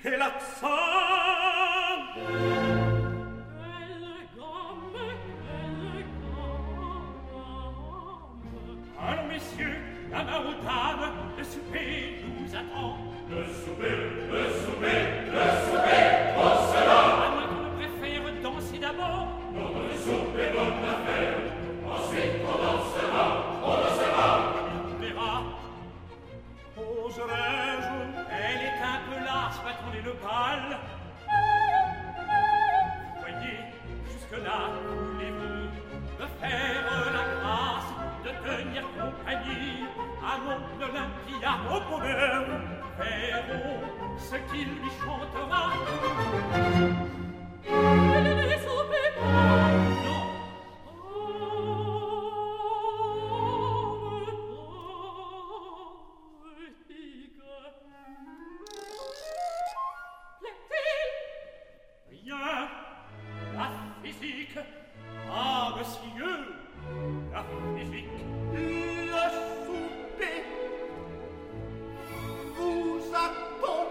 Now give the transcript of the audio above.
et l'accent. Quelle gambe, quelle gambe. Allons, messieurs, la main aux tables, le souper nous attend. Le souper, le souper, le souper, on sera. À moins qu'on ne préfère danser d'abord. Non, le souper, bonne affaire. Ensuite, on dansera, on dansera. On verra. Oserais-je? Elle est un peu lasse, attendez le bal. Voyez, jusque-là, voulez-vous me faire la grâce de tenir compagnie à mon Olympia au bonheur? Verrons ce qu'il lui chantera. Elle ne soupait pas. Non, rien. La physique. Ah, monsieur, la physique. Le souper vous attend.